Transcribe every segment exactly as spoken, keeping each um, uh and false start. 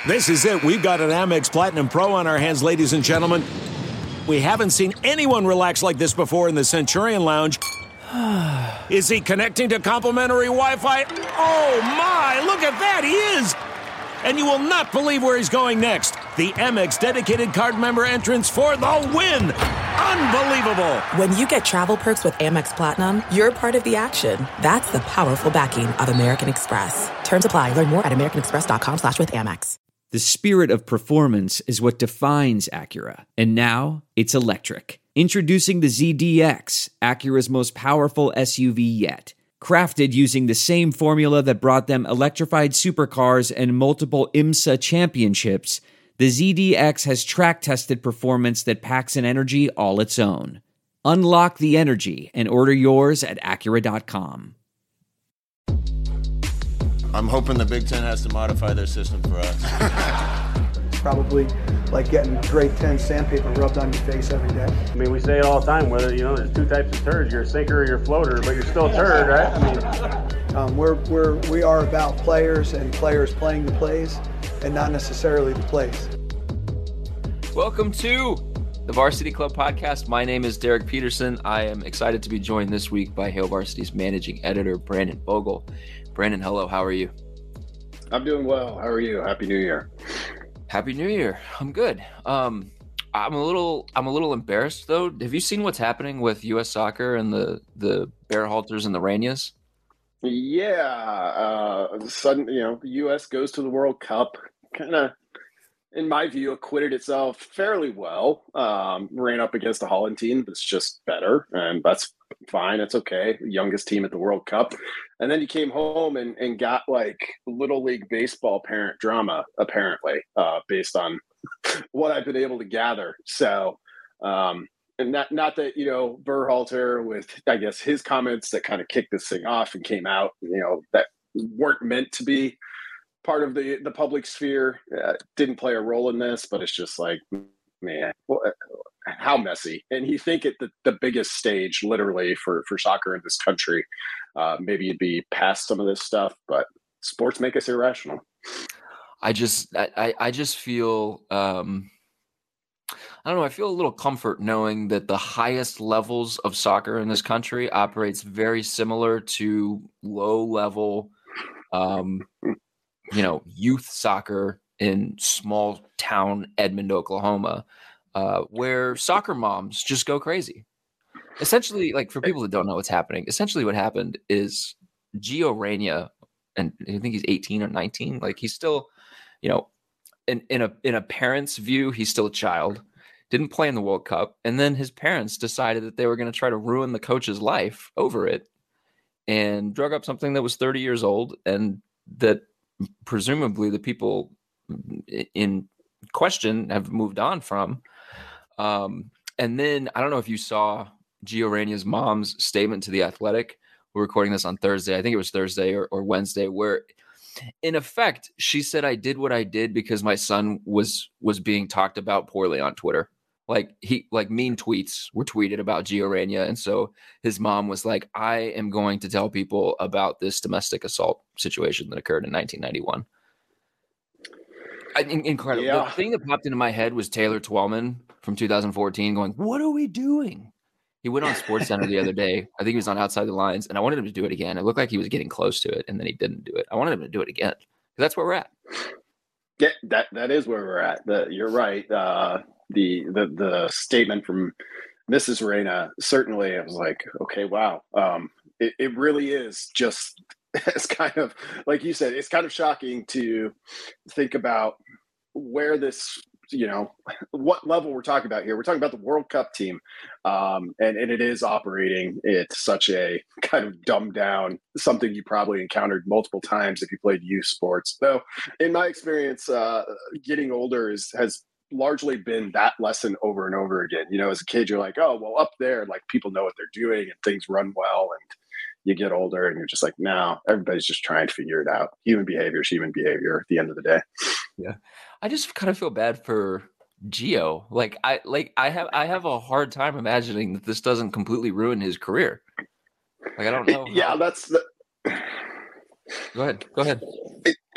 This is it. We've got an Amex Platinum Pro on our hands, ladies and gentlemen. We haven't seen anyone relax like this before in the Centurion Lounge. Is he connecting to complimentary Wi-Fi? Oh, my. Look at that. He is. And you will not believe where he's going next. The Amex dedicated card member entrance for the win. Unbelievable. When you get travel perks with Amex Platinum, you're part of the action. That's the powerful backing of American Express. Terms apply. Learn more at americanexpress.com slash with Amex. The spirit of performance is what defines Acura. And now it's electric. Introducing the Z D X, Acura's most powerful S U V yet. Crafted using the same formula that brought them electrified supercars and multiple IMSA championships, the Z D X has track-tested performance that packs an energy all its own. Unlock the energy and order yours at Acura dot com. I'm hoping the Big Ten has to modify their system for us. Probably like getting grade ten sandpaper rubbed on your face every day. I mean, we say it all the time, whether, you know, there's two types of turds, you're a sinker or you're a floater, but you're still a turd, right? I mean, um, we're, we're, we are about players and players playing the plays and not necessarily the plays. Welcome to the Varsity Club podcast. My name is Derek Peterson. I am excited to be joined this week by Hail Varsity's managing editor, Brandon Bogle. Brandon, hello, how are you? I'm doing well. How are you? Happy New Year. Happy New Year. I'm good. Um, I'm a little, I'm a little embarrassed though. Have you seen what's happening with U S soccer and the the Bearhalters and the Ranias? Yeah. Uh, sudden, you know, the U S goes to the World Cup. Kind of, in my view, acquitted itself fairly well. Um, ran up against the Holland team that's just better, and that's fine. It's okay. The youngest team at the World Cup. And then you came home and, and got like Little League Baseball parent drama, apparently, uh, based on what I've been able to gather. So, um, and not, not that, you know, Berhalter with, I guess, his comments that kind of kicked this thing off and came out, you know, that weren't meant to be part of the, the public sphere, uh, didn't play a role in this, but it's just like, man, well, how messy. And you think at the, the biggest stage, literally, for, for soccer in this country, uh, maybe you'd be past some of this stuff, but sports make us irrational. I just, I, I just feel, um, I don't know, I feel a little comfort knowing that the highest levels of soccer in this country operates very similar to low level, um, you know, youth soccer in small town Edmond, Oklahoma. Uh, where soccer moms just go crazy. Essentially, like for people that don't know what's happening, essentially what happened is Gio Reyna, and I think he's eighteen or nineteen, like he's still, you know, in, in a in a parent's view, he's still a child, didn't play in the World Cup, and then his parents decided that they were going to try to ruin the coach's life over it and drug up something that was thirty years old and that presumably the people in question have moved on from. Um, and then I don't know if you saw Gio Reyna's mom's statement to The Athletic. We're recording this on Thursday. I think it was Thursday or, or Wednesday, where in effect, she said, I did what I did because my son was, was being talked about poorly on Twitter. Like he, like mean tweets were tweeted about Gio Reyna. And so his mom was like, I am going to tell people about this domestic assault situation that occurred in nineteen ninety-one. I, incredible. Yeah. The thing that popped into my head was Taylor Twellman from two thousand fourteen going, what are we doing? He went on SportsCenter the other day. I think he was on Outside the Lines, and I wanted him to do it again. It looked like he was getting close to it, and then he didn't do it. I wanted him to do it again. That's where we're at. Yeah, that that is where we're at. The, you're right. Uh, the the the statement from Missus Reyna, certainly, I was like, okay, wow. Um, it, it really is just it's kind of, like you said, it's kind of shocking to think about where this, you know, what level we're talking about here. We're talking about the World Cup team. Um, and, and it is operating at such a kind of dumbed down, something you probably encountered multiple times if you played youth sports. So in my experience, uh, getting older is, has largely been that lesson over and over again. You know, as a kid, you're like, oh, well, up there, like people know what they're doing and things run well. And you get older and you're just like, no, everybody's just trying to figure it out. Human behavior is human behavior at the end of the day. Yeah. I just kind of feel bad for Gio. Like I, like I have, I have a hard time imagining that this doesn't completely ruin his career. Like, I don't know. Yeah, how... that's the, Go ahead. Go ahead. It,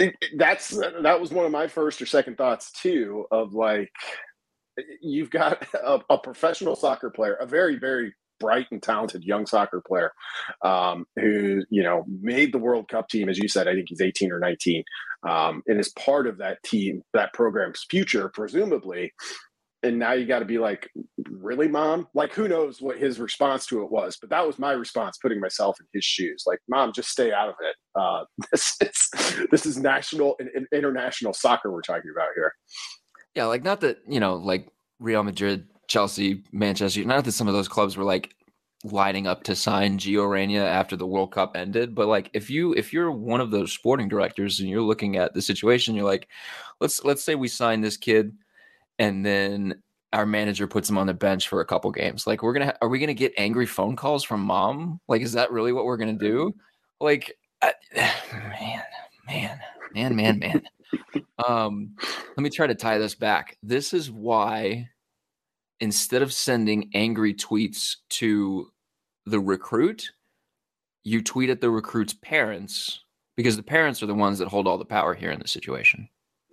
it, it, that's that was one of my first or second thoughts too. Of like, you've got a, a professional soccer player, a very very bright and talented young soccer player, um, who you know made the World Cup team, as you said. I think he's eighteen or nineteen, um, and is part of that team, that program's future, presumably. And now you got to be like, really, Mom? Like, who knows what his response to it was? But that was my response, putting myself in his shoes. Like, Mom, just stay out of it. Uh, this, is, this is national and, and international soccer we're talking about here. Yeah, like not that, you know, like Real Madrid, Chelsea, Manchester, not that some of those clubs were like lining up to sign Gio Reyna after the World Cup ended. But like if you if you're one of those sporting directors and you're looking at the situation, you're like, let's let's say we sign this kid and then our manager puts him on the bench for a couple games. Like, we're going to, are we going to get angry phone calls from Mom? Like, is that really what we're going to do? Like, I, man, man, man, man, man. Um, let me try to tie this back. This is why instead of sending angry tweets to the recruit, you tweet at the recruit's parents, because the parents are the ones that hold all the power here in the situation.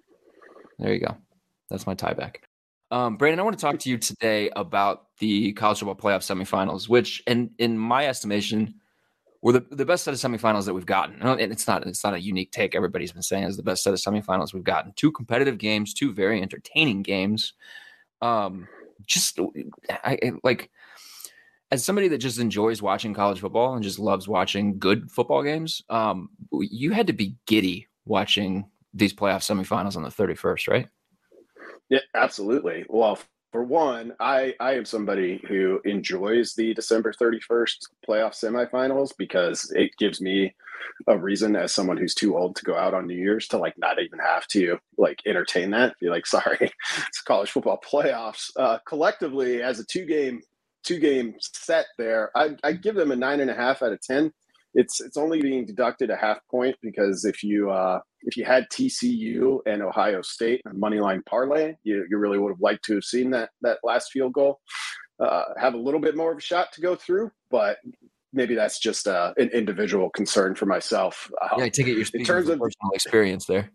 There you go. That's my tie back. Um, Brandon, I want to talk to you today about the college football playoff semifinals, which, in, in my estimation, were the, the best set of semifinals that we've gotten. And it's not it's not a unique take. Everybody's been saying it's the best set of semifinals we've gotten. Two competitive games, two very entertaining games. Um, just I, I like as somebody that just enjoys watching college football and just loves watching good football games. Um, you had to be giddy watching these playoff semifinals on the thirty-first, right? Yeah, absolutely. Well, for one, I, I am somebody who enjoys the December thirty-first playoff semifinals because it gives me a reason, as someone who's too old to go out on New Year's, to like not even have to like entertain that. Be like, sorry, it's college football playoffs. Uh, collectively, as a two game two game set, there, I I give them a nine and a half out of ten. It's it's only being deducted a half point because if you uh, if you had T C U and Ohio State on moneyline parlay, you you really would have liked to have seen that that last field goal uh, have a little bit more of a shot to go through. But maybe that's just uh, an individual concern for myself. Um, yeah, I take it you're speaking in terms of personal experience there.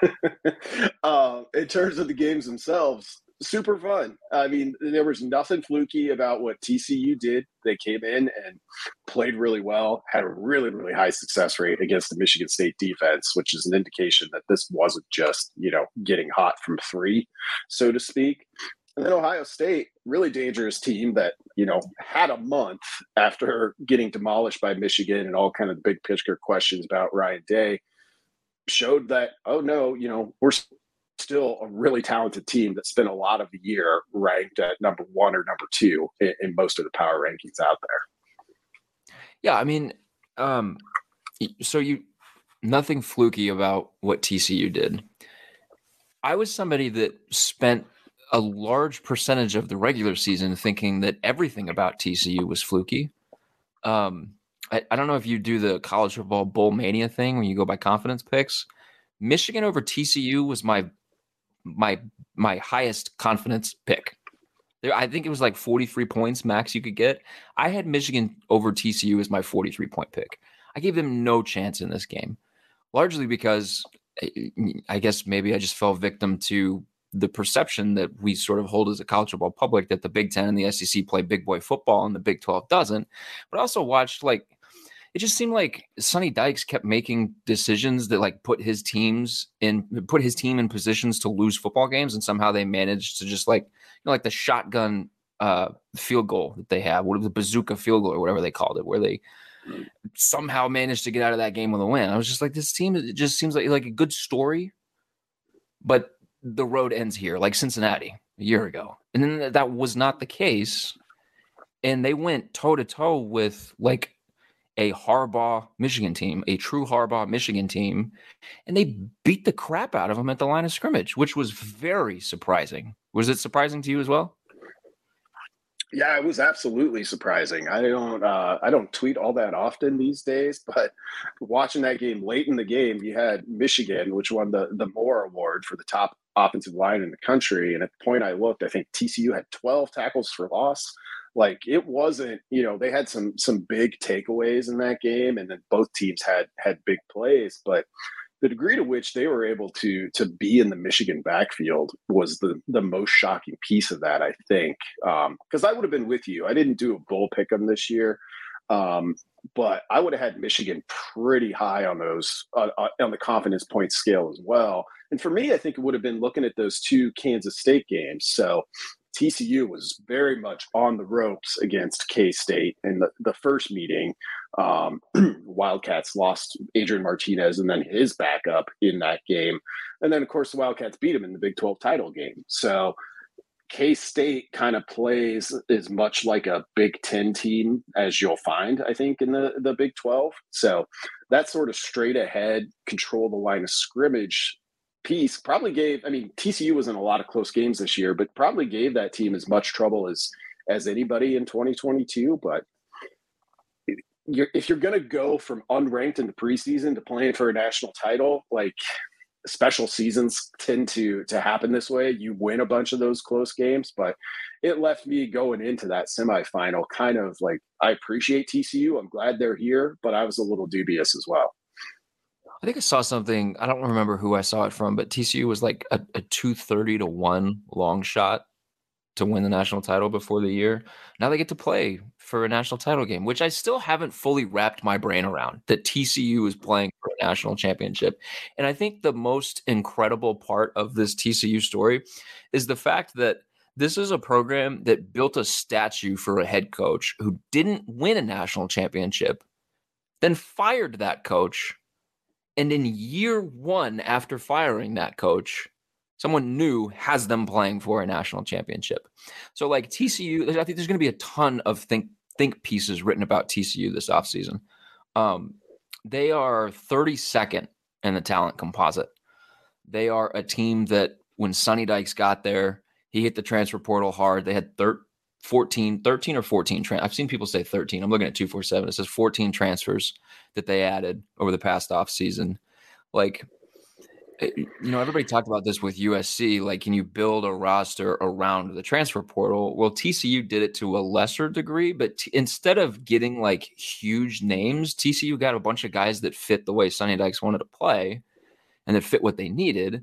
uh, in terms of the games themselves, super fun. I mean, there was nothing fluky about what T C U did. They came in and played really well, had a really, really high success rate against the Michigan State defense, which is an indication that this wasn't just, you know, getting hot from three, so to speak. And then Ohio State, really dangerous team that, you know, had a month after getting demolished by Michigan and all kind of the big picture questions about Ryan Day, showed that, oh no, you know, we're still a really talented team that spent a lot of the year ranked at number one or number two in, in most of the power rankings out there. Yeah, I mean, um, so you nothing fluky about what T C U did. I was somebody that spent a large percentage of the regular season thinking that everything about T C U was fluky. Um, I, I don't know if you do the college football bowl mania thing when you go by confidence picks. Michigan over T C U was my my my highest confidence pick. There, I think it was like forty-three points max you could get. I had Michigan over T C U as my forty-three point pick. I gave them no chance in this game, largely because I guess maybe I just fell victim to the perception that we sort of hold as a college football public that the Big Ten and the S E C play big boy football and the Big twelve doesn't. But I also watched like it just seemed like Sonny Dykes kept making decisions that like put his teams in, put his team in positions to lose football games. And somehow they managed to just like, you know, like the shotgun uh, field goal that they have, what was the bazooka field goal or whatever they called it, where they somehow managed to get out of that game with a win. I was just like, this team, it just seems like, like a good story, but the road ends here, like Cincinnati a year ago. And then that was not the case. And they went toe to toe with like a Harbaugh Michigan team, a true Harbaugh Michigan team, and they beat the crap out of them at the line of scrimmage, which was very surprising. Was it surprising to you as well? Yeah, it was absolutely surprising. I don't, uh, I don't tweet all that often these days, but watching that game late in the game, you had Michigan, which won the the Moore Award for the top offensive line in the country, and at the point I looked, I think T C U had twelve tackles for loss. Like it wasn't, you know, they had some some big takeaways in that game, and then both teams had had big plays. But the degree to which they were able to to be in the Michigan backfield was the the most shocking piece of that, I think. Because um, I would have been with you. I didn't do a bull pick 'em this year, um, but I would have had Michigan pretty high on those uh, on the confidence point scale as well. And for me, I think it would have been looking at those two Kansas State games. So T C U was very much on the ropes against K-State in the, the first meeting. Um, Wildcats lost Adrian Martinez and then his backup in that game. And then, of course, the Wildcats beat him in the Big twelve title game. So K-State kind of plays as much like a Big Ten team as you'll find, I think, in the, the Big twelve. So that sort of straight ahead, control the line of scrimmage piece probably gave, I mean, T C U was in a lot of close games this year, but probably gave that team as much trouble as as anybody in twenty twenty-two. But you're, if you're going to go from unranked in the preseason to playing for a national title, like special seasons tend to to happen this way. You win a bunch of those close games, but it left me going into that semifinal kind of like, I appreciate T C U. I'm glad they're here, but I was a little dubious as well. I think I saw something, I don't remember who I saw it from, but T C U was like a, a two thirty to one long shot to win the national title before the year. Now they get to play for a national title game, which I still haven't fully wrapped my brain around, that T C U is playing for a national championship. And I think the most incredible part of this T C U story is the fact that this is a program that built a statue for a head coach who didn't win a national championship, then fired that coach. And in year one after firing that coach, someone new has them playing for a national championship. So like T C U, I think there's going to be a ton of think think pieces written about T C U this offseason. Um, they are thirty-second in the talent composite. They are a team that when Sonny Dykes got there, he hit the transfer portal hard. They had thir- fourteen, thirteen or fourteen. Tra- I've seen people say thirteen. I'm looking at two forty-seven. It says fourteen transfers that they added over the past offseason. Like, you know, everybody talked about this with U S C. Like, can you build a roster around the transfer portal? Well, T C U did it to a lesser degree, but t- instead of getting like huge names, T C U got a bunch of guys that fit the way Sonny Dykes wanted to play and that fit what they needed.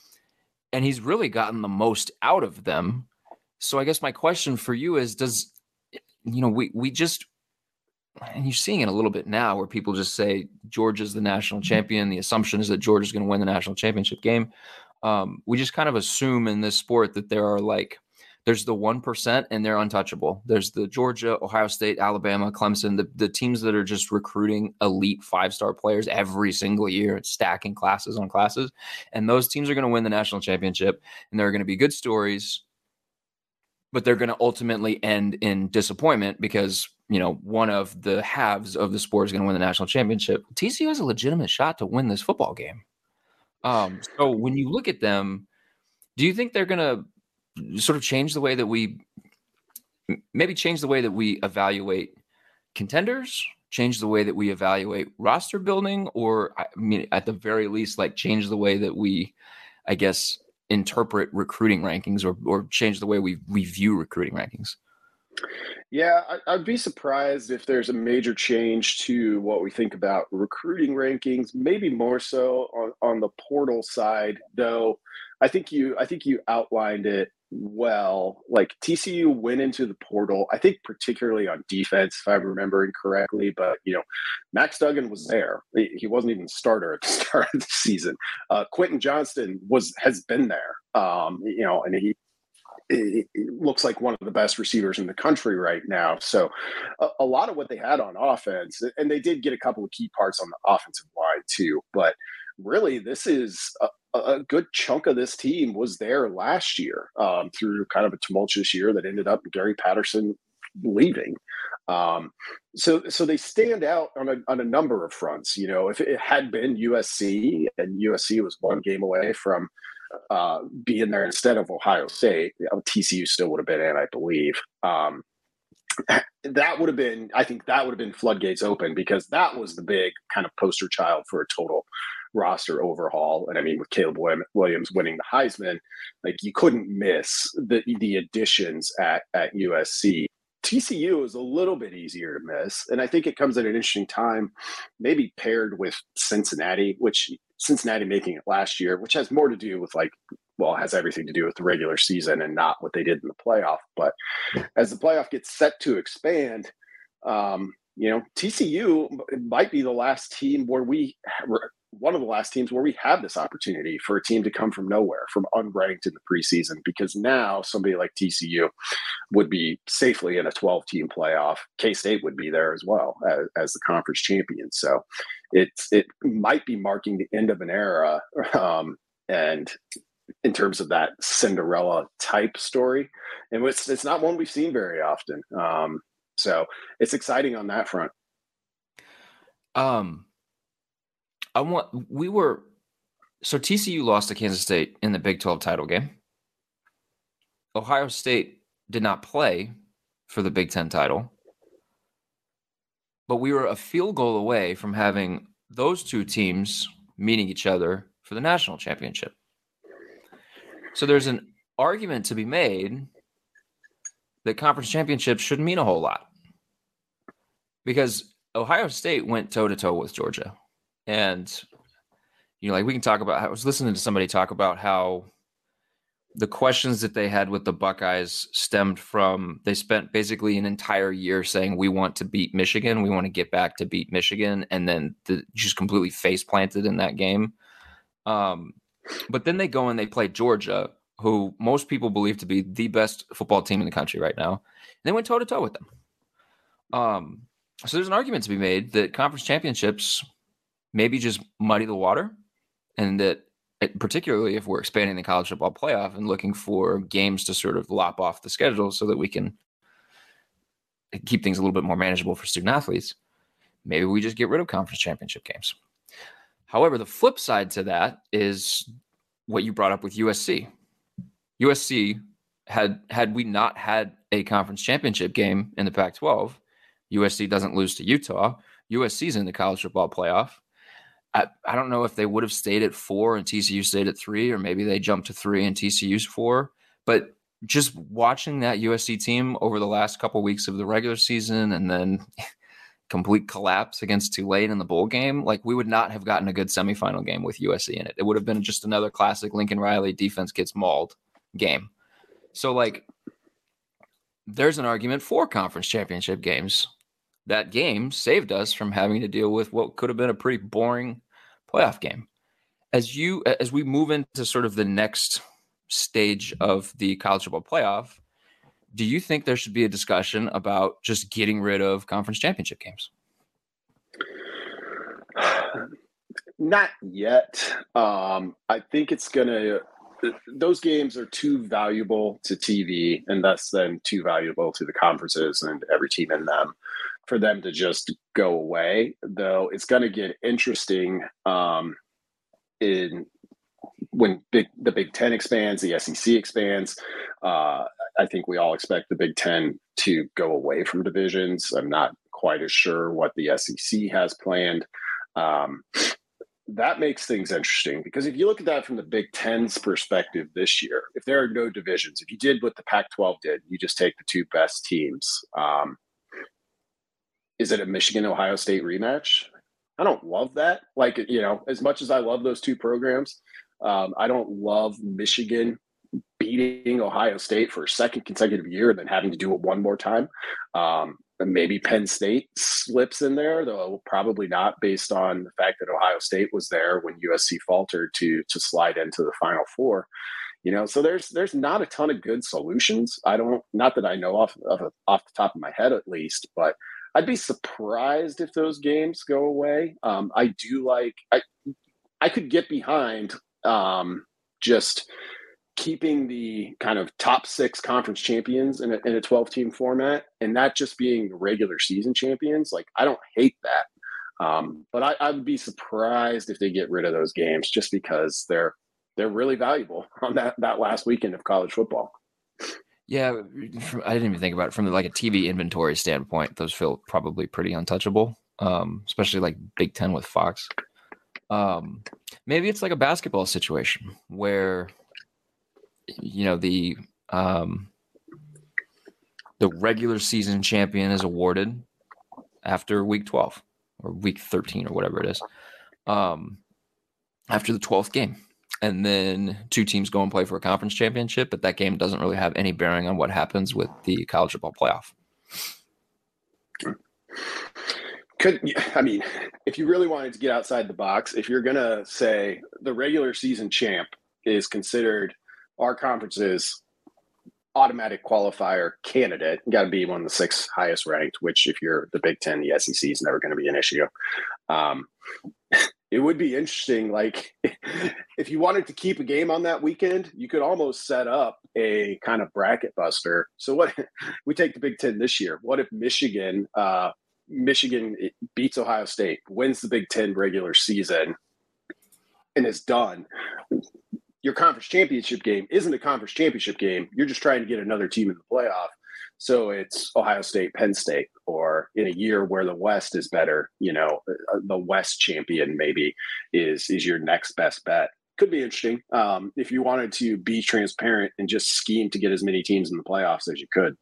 And he's really gotten the most out of them. So I guess my question for you is, does, you know, we, we just, and you're seeing it a little bit now where people just say Georgia's the national champion. The assumption is that Georgia's going to win the national championship game. Um, we just kind of assume in this sport that there are like, there's the one percent and they're untouchable. There's the Georgia, Ohio State, Alabama, Clemson, the, the teams that are just recruiting elite five-star players every single year. It's stacking classes on classes. And those teams are going to win the national championship. And there are going to be good stories, but they're going to ultimately end in disappointment because, you know, one of the halves of the sport is going to win the national championship. T C U has a legitimate shot to win this football game. Um, so when you look at them, do you think they're going to sort of change the way that we maybe change the way that we evaluate contenders, change the way that we evaluate roster building, or I mean, at the very least, like change the way that we, I guess, interpret recruiting rankings or or change the way we, we view recruiting rankings? Yeah, I, I'd be surprised if there's a major change to what we think about recruiting rankings, maybe more so on, on the portal side, though. I think you I think you outlined it well. Like T C U went into the portal, I think particularly on defense, if I'm remembering correctly, but you know, Max Duggan was there. He wasn't even the starter at the start of the season. Uh, Quentin Johnston was has been there. Um, you know, and he it looks like one of the best receivers in the country right now. So a, a lot of what they had on offense, and they did get a couple of key parts on the offensive line too, but really this is a, a good chunk of this team was there last year um, through kind of a tumultuous year that ended up Gary Patterson leaving. Um, so, so they stand out on a, on a number of fronts. You know, if it had been U S C and U S C was one game away from uh, being there instead of Ohio State, you know, T C U still would have been in, I believe. Um, that would have been, I think that would have been floodgates open, because that was the big kind of poster child for a total roster overhaul. And I mean, with Caleb Williams winning the Heisman, like you couldn't miss the the additions at, at U S C. T C U is a little bit easier to miss. And I think it comes at an interesting time, maybe paired with Cincinnati, which Cincinnati making it last year, which has more to do with like, well, it has everything to do with the regular season and not what they did in the playoff. But as the playoff gets set to expand, um, you know, T C U might be the last team where we, one of the last teams where we have this opportunity for a team to come from nowhere, from unranked in the preseason, because now somebody like T C U would be safely in a twelve-team playoff. K-State would be there as well as, as the conference champion. So it's it might be marking the end of an era, um, and in terms of that Cinderella type story, and it's it's not one we've seen very often. Um, so it's exciting on that front. Um. I want we were so T C U lost to Kansas State in the Big twelve title game. Ohio State did not play for the Big Ten title, but we were a field goal away from having those two teams meeting each other for the national championship. So there's an argument to be made that conference championships shouldn't mean a whole lot, because Ohio State went toe to toe with Georgia. And, you know, like we can talk about, I was listening to somebody talk about how the questions that they had with the Buckeyes stemmed from, they spent basically an entire year saying, we want to beat Michigan. We want to get back to beat Michigan. And then the, just completely face planted in that game. Um, but then they go and they play Georgia, who most people believe to be the best football team in the country right now. And they went toe to toe with them. Um, so there's an argument to be made that conference championships maybe just muddy the water, and that particularly if we're expanding the college football playoff and looking for games to sort of lop off the schedule so that we can keep things a little bit more manageable for student athletes, maybe we just get rid of conference championship games. However, the flip side to that is what you brought up with U S C. U S C had, had we not had a conference championship game in the Pac twelve, U S C doesn't lose to Utah. U S C's in the college football playoff. I, I don't know if they would have stayed at four and T C U stayed at three, or maybe they jumped to three and T C U's four. But just watching that U S C team over the last couple of weeks of the regular season and then complete collapse against Tulane in the bowl game, like we would not have gotten a good semifinal game with U S C in it. It would have been just another classic Lincoln Riley defense gets mauled game. So like there's an argument for conference championship games. That game saved us from having to deal with what could have been a pretty boring playoff game. As you, as we move into sort of the next stage of the college football playoff, do you think there should be a discussion about just getting rid of conference championship games? Not yet. Um, I think it's going to, those games are too valuable to T V and thus then too valuable to the conferences and every team in them for them to just go away. Though it's going to get interesting um, in when big, the Big Ten expands, the S E C expands. Uh, I think we all expect the Big Ten to go away from divisions. I'm not quite as sure what the S E C has planned. Um, that makes things interesting, because if you look at that from the Big Ten's perspective this year, if there are no divisions, if you did what the Pac twelve did, you just take the two best teams. Um, is it a Michigan-Ohio State rematch? I don't love that. Like, you know, as much as I love those two programs, um, I don't love Michigan beating Ohio State for a second consecutive year and then having to do it one more time. Um, and maybe Penn State slips in there, though probably not, based on the fact that Ohio State was there when U S C faltered to to slide into the Final Four. You know, so there's there's not a ton of good solutions. I don't, not that I know off of off the top of my head at least, but I'd be surprised if those games go away. Um, I do like I I could get behind um, just keeping the kind of top six conference champions in a, in a twelve-team format, and that just being the regular season champions. Like, I don't hate that, um, but I, I would be surprised if they get rid of those games, just because they're they're really valuable on that that last weekend of college football. Yeah, I didn't even think about it from like a T V inventory standpoint. Those feel probably pretty untouchable, um, especially like Big Ten with Fox. Um, maybe it's like a basketball situation where, you know, the um, the regular season champion is awarded after week twelve or week thirteen or whatever it is. Um, after the twelfth game. And then two teams go and play for a conference championship, but that game doesn't really have any bearing on what happens with the college football playoff. Could I mean, if you really wanted to get outside the box, if you're going to say the regular season champ is considered our conference's automatic qualifier candidate, got to be one of the six highest ranked, which if you're the Big Ten, the S E C is never going to be an issue. Um, it would be interesting. Like if you wanted to keep a game on that weekend, you could almost set up a kind of bracket buster. So what we take the Big Ten this year, what if Michigan, uh, Michigan beats Ohio State, wins the Big Ten regular season and is done. Your conference championship game isn't a conference championship game. You're just trying to get another team in the playoff. So it's Ohio State, Penn State, or in a year where the West is better, you know, the West champion maybe is, is your next best bet. Could be interesting um, if you wanted to be transparent and just scheme to get as many teams in the playoffs as you could.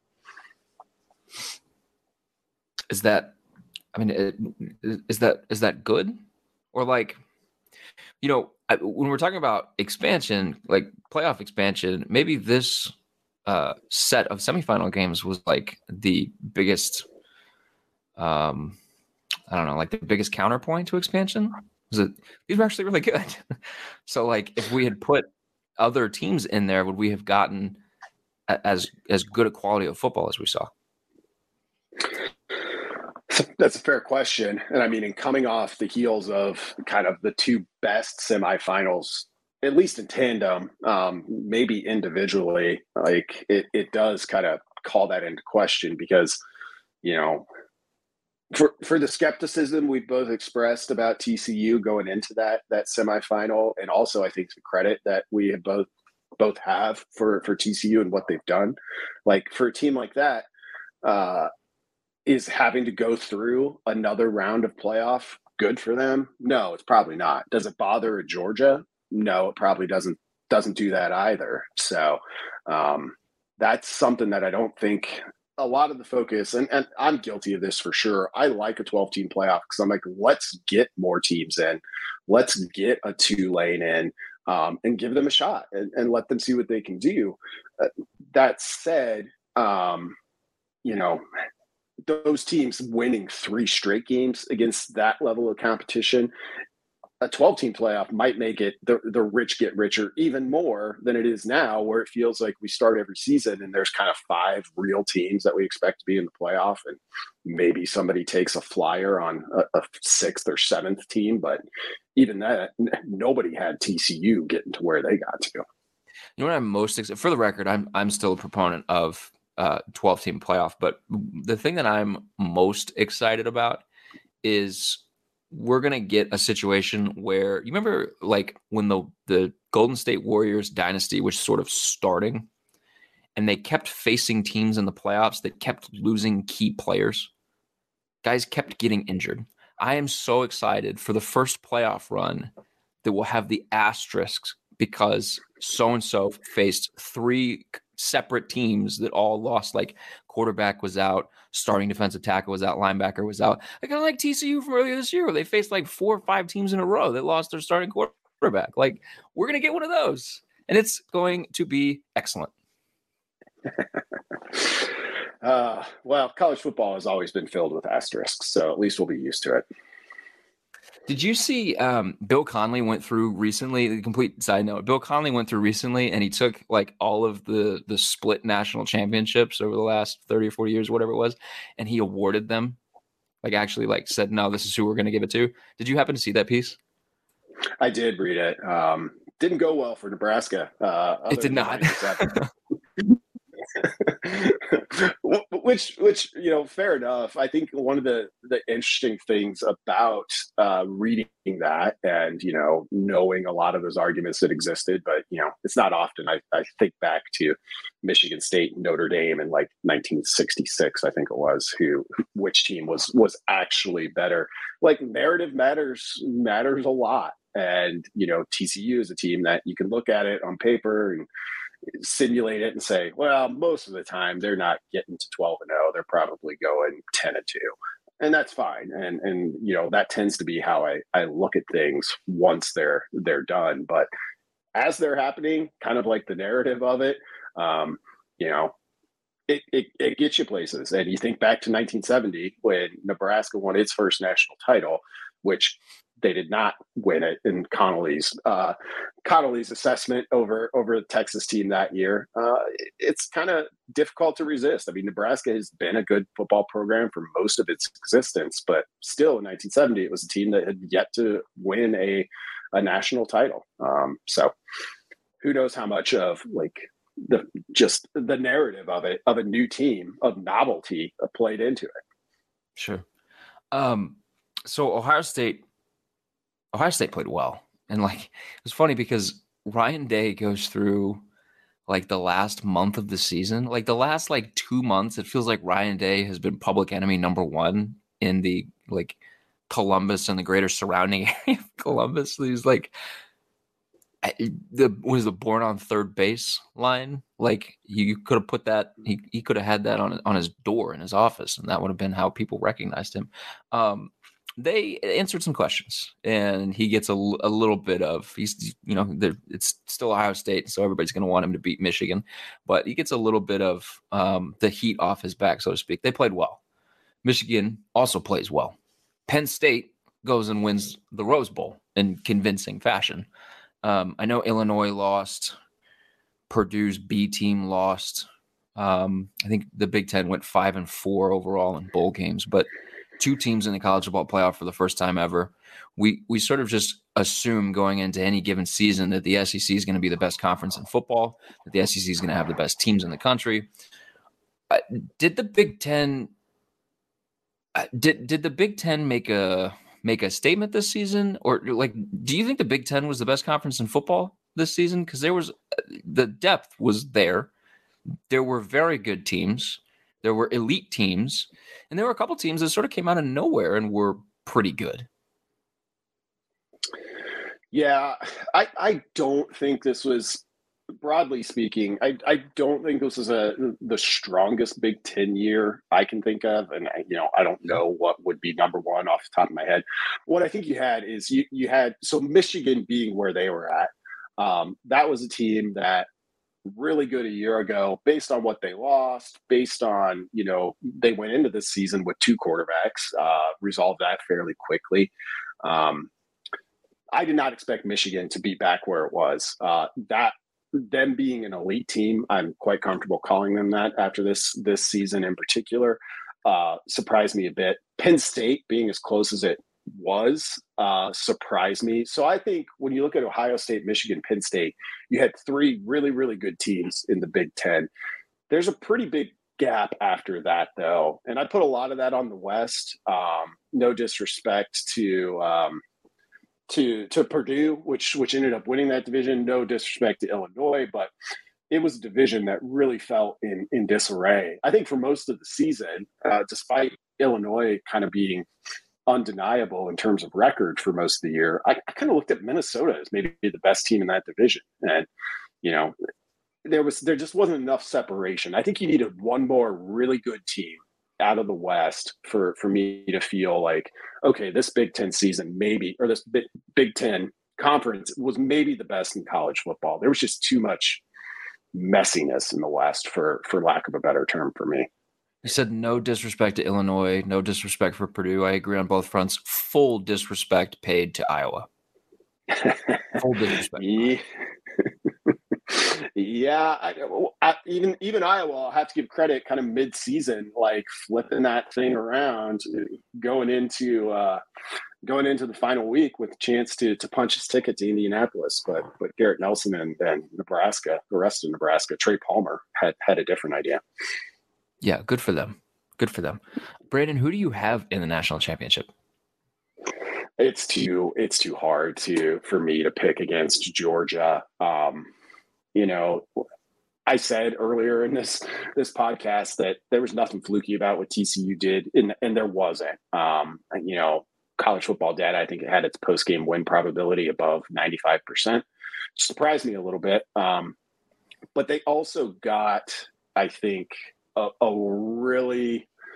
Is that, I mean, is that, is that good? Or like, you know, when we're talking about expansion, like playoff expansion, maybe this uh, set of semifinal games was like the biggest, um, I don't know, like the biggest counterpoint to expansion. Was it, these were actually really good. So like if we had put other teams in there, would we have gotten as, as good a quality of football as we saw? That's a fair question. And I mean, in coming off the heels of kind of the two best semifinals, at least in tandem, um, maybe individually, like it, it does kind of call that into question because, you know, for, for the skepticism we've both expressed about T C U going into that, that semifinal. And also I think the credit that we have both, both have for, for T C U and what they've done, like for a team like that, uh, is having to go through another round of playoff good for them? No, it's probably not. Does it bother Georgia? No, it probably doesn't doesn't do that either. So um, that's something that I don't think a lot of the focus, and, and I'm guilty of this for sure. I like a twelve-team playoff because I'm like, let's get more teams in. Let's get a two-lane in um, and give them a shot and, and let them see what they can do. Uh, that said, um, you know, those teams winning three straight games against that level of competition, a twelve-team playoff might make it the, the rich get richer even more than it is now, where it feels like we start every season and there's kind of five real teams that we expect to be in the playoff, and maybe somebody takes a flyer on a, a sixth or seventh team. But even that, n- nobody had T C U getting to where they got to. You know what I'm most excited for? The record, I'm I'm still a proponent of Uh, twelve-team playoff. But the thing that I'm most excited about is we're going to get a situation where, you remember like when the, the Golden State Warriors dynasty was sort of starting and they kept facing teams in the playoffs that kept losing key players. Guys kept getting injured. I am so excited for the first playoff run that will have the asterisks because so-and-so faced three separate teams that all lost, like quarterback was out, starting defensive tackle was out, linebacker was out. I kind of like T C U from earlier this year where they faced like four or five teams in a row that lost their starting quarterback. Like we're going to get one of those and it's going to be excellent. uh, well, college football has always been filled with asterisks, so at least we'll be used to it. Did you see um, Bill Connelly went through recently, the complete side note, Bill Connelly went through recently and he took like all of the, the split national championships over the last thirty or forty years, whatever it was, and he awarded them, like actually like said, no, this is who we're going to give it to. Did you happen to see that piece? I did read it. Um, didn't go well for Nebraska. Uh, it did not. which, which, you know, fair enough. I think one of the, the interesting things about uh, reading that and, you know, knowing a lot of those arguments that existed, but, you know, it's not often. I, I think back to Michigan State and Notre Dame in like nineteen sixty-six, I think it was, who, which team was, was actually better. Like narrative matters, matters a lot. And, you know, T C U is a team that you can look at it on paper and simulate it and say, well, most of the time they're not getting to twelve and oh, they're probably going ten and two. and that's fine. And and you know that tends to be how I I look at things once they're they're done. But as they're happening, kind of like the narrative of it, um, you know, it, it it gets you places. And you think back to nineteen seventy when Nebraska won its first national title, which they did not win it in Connolly's uh, Connolly's assessment over over the Texas team that year. Uh, it's kind of difficult to resist. I mean, Nebraska has been a good football program for most of its existence, but still in nineteen seventy, it was a team that had yet to win a a national title. Um, so who knows how much of like the just the narrative of it of a new team of novelty uh, played into it. Sure. Um, so Ohio State. Ohio State played well. And like, it was funny because Ryan Day goes through like the last month of the season, like the last like two months, it feels like Ryan Day has been public enemy number one in the like Columbus and the greater surrounding area of Columbus. He's like, the was the born on third base line. Like you could have put that, he, he could have had that on, on his door in his office, and that would have been how people recognized him. Um, They answered some questions, and he gets a, a little bit of, he's, you know, it's still Ohio State, so everybody's going to want him to beat Michigan, but he gets a little bit of um, the heat off his back, so to speak. They played well. Michigan also plays well. Penn State goes and wins the Rose Bowl in convincing fashion. Um, I know Illinois lost. Purdue's B team lost. Um, I think the Big Ten went five and four overall in bowl games, but two teams in the college football playoff for the first time ever. We we sort of just assume going into any given season that the S E C is going to be the best conference in football, that the S E C is going to have the best teams in the country. Uh, did the Big Ten uh, did did the Big Ten make a make a statement this season, or like, do you think the Big Ten was the best conference in football this season? Because there was the depth was there. There were very good teams. There were elite teams, and there were a couple teams that sort of came out of nowhere and were pretty good. Yeah, I, I don't think this was, broadly speaking, I, I don't think this is a the strongest Big Ten year I can think of. And, I, you know, I don't know what would be number one off the top of my head. What I think you had is you, you had, so Michigan being where they were at, um, that was a team that really good a year ago based on what they lost, based on, you know, they went into this season with two quarterbacks, uh, resolved that fairly quickly. Um, I did not expect Michigan to be back where it was. Uh, that them being an elite team, I'm quite comfortable calling them that after this this season in particular, uh, surprised me a bit. Penn State being as close as it was uh, surprised me. So I think when you look at Ohio State, Michigan, Penn State, you had three really, really good teams in the Big Ten. There's a pretty big gap after that, though. And I put a lot of that on the West. Um, no disrespect to um, to to Purdue, which which ended up winning that division. No disrespect to Illinois, but it was a division that really felt in in disarray. I think for most of the season, uh, despite Illinois kind of being undeniable in terms of record for most of the year, I, I kind of looked at Minnesota as maybe the best team in that division. And, you know, there was, there just wasn't enough separation. I think you needed one more really good team out of the West for, for me to feel like, okay, this Big Ten season, maybe, or this Big, Big Ten conference was maybe the best in college football. There was just too much messiness in the West for, for lack of a better term for me. You said no disrespect to Illinois, no disrespect for Purdue. I agree on both fronts. Full disrespect paid to Iowa. Full disrespect. Yeah, yeah I, I, even even Iowa, I'll have to give credit kind of mid-season, like flipping that thing around, going into uh, going into the final week with a chance to to punch his ticket to Indianapolis. But but Garrett Nelson and, and Nebraska, the rest of Nebraska, Trey Palmer had had a different idea. Yeah, good for them. Good for them. Brandon, who do you have in the national championship? It's too it's too hard to for me to pick against Georgia. Um, you know, I said earlier in this this podcast that there was nothing fluky about what T C U did, and, and there wasn't. Um, you know, college football data, I think it had its post game win probability above ninety-five percent. Surprised me a little bit, um, but they also got, I think, A, a really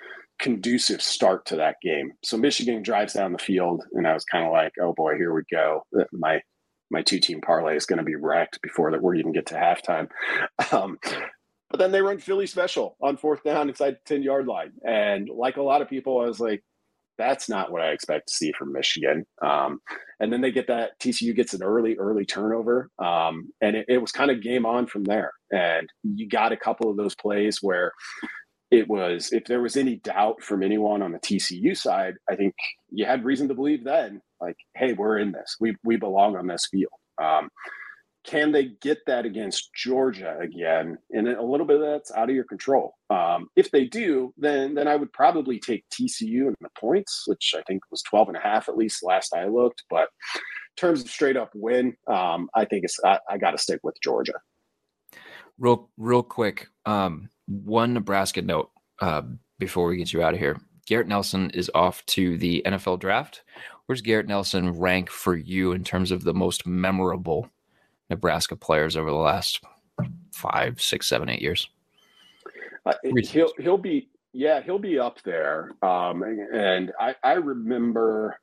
conducive start to that game. So Michigan drives down the field, and I was kind of like, oh boy, here we go. My my two-team parlay is going to be wrecked before that we even get to halftime. Um, but then they run Philly special on fourth down inside the ten-yard line. And like a lot of people, I was like, that's not what I expect to see from Michigan. Um, and then they get that T C U gets an early, early turnover. Um, and it, it was kind of game on from there. And you got a couple of those plays where it was, if there was any doubt from anyone on the T C U side, I think you had reason to believe then, like, hey, we're in this. We we belong on this field. Um, can they get that against Georgia again? And a little bit of that's out of your control. Um, if they do, then then I would probably take T C U in the points, which I think was twelve and a half at least last I looked. But in terms of straight up win, um, I think it's I, I got to stick with Georgia. Real real quick, um, one Nebraska note uh, before we get you out of here. Garrett Nelson is off to the N F L draft. Where's Garrett Nelson rank for you in terms of the most memorable Nebraska players over the last five, six, seven, eight years? Uh, he'll he'll be yeah he'll be up there. Um, and I I remember.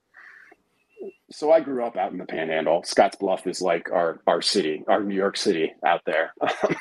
So I grew up out in the Panhandle. Scottsbluff is like our our city, our New York City out there,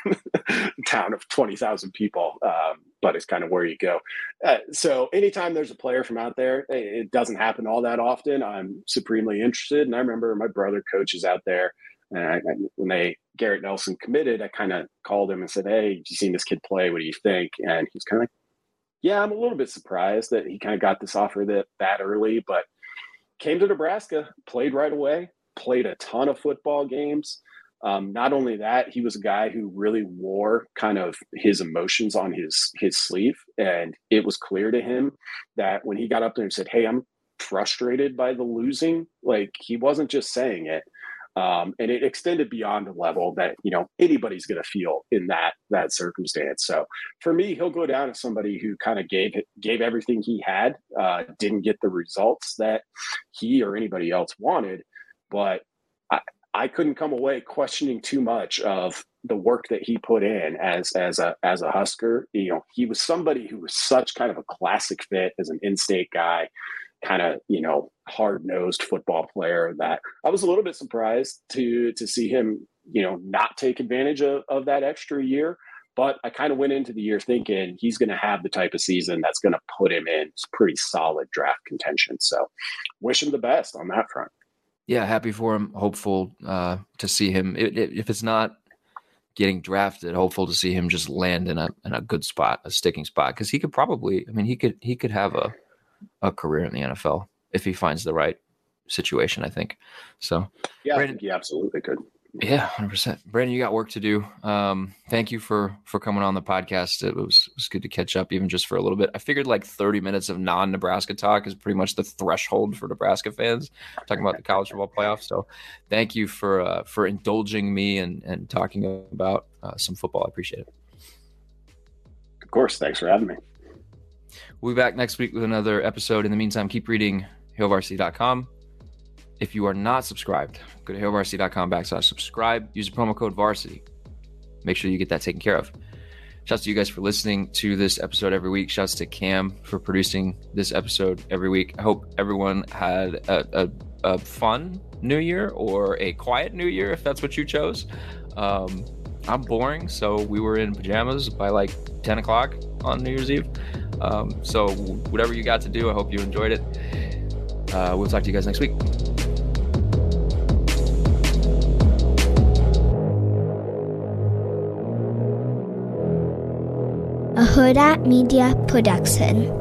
town of twenty thousand people. Um, but it's kind of where you go. Uh, so anytime there's a player from out there, it doesn't happen all that often. I'm supremely interested. And I remember my brother coaches out there. And I, I, when they Garrett Nelson committed, I kind of called him and said, "Hey, have you seen this kid play? What do you think?" And he's kind of like, "Yeah, I'm a little bit surprised that he kind of got this offer that that early, but came to Nebraska, played right away, played a ton of football games. Um, not only that, he was a guy who really wore kind of his emotions on his his sleeve, and it was clear to him that when he got up there and said, "Hey, I'm frustrated by the losing," like he wasn't just saying it. Um, and it extended beyond a level that, you know, anybody's going to feel in that, that circumstance. So for me, he'll go down as somebody who kind of gave it, gave everything he had, uh, didn't get the results that he or anybody else wanted, but I, I couldn't come away questioning too much of the work that he put in as, as a, as a Husker. You know, he was somebody who was such kind of a classic fit as an in-state guy, kind of, you know, hard-nosed football player that I was a little bit surprised to to see him, you know, not take advantage of, of that extra year. But I kind of went into the year thinking he's going to have the type of season that's going to put him in pretty solid draft contention. So wish him the best on that front. Yeah, happy for him. Hopeful uh, to see him. It, it, if it's not getting drafted, hopeful to see him just land in a in a good spot, a sticking spot, because he could probably, I mean, he could he could have a a career in the N F L if he finds the right situation, I think. So yeah, Brandon, I think he absolutely could. Yeah, one hundred percent. Brandon, you got work to do. Um, thank you for for coming on the podcast. It was it was good to catch up, even just for a little bit. I figured like thirty minutes of non-Nebraska talk is pretty much the threshold for Nebraska fans talking about the college football playoff. So thank you for uh, for indulging me and and talking about uh, some football. I appreciate it. Of course. Thanks for having me. We'll be back next week with another episode. In the meantime, keep reading hail varsity dot com. If you are not subscribed, go to hail varsity dot com backslash subscribe. Use the promo code varsity. Make sure you get that taken care of. Shouts to you guys for listening to this episode every week. Shouts to Cam for producing this episode every week. I hope everyone had a, a, a fun New Year or a quiet New Year, if that's what you chose. Um, I'm boring, so we were in pajamas by like ten o'clock on New Year's Eve. Um, so whatever you got to do, I hope you enjoyed it. Uh, we'll talk to you guys next week. A Huda Media Production.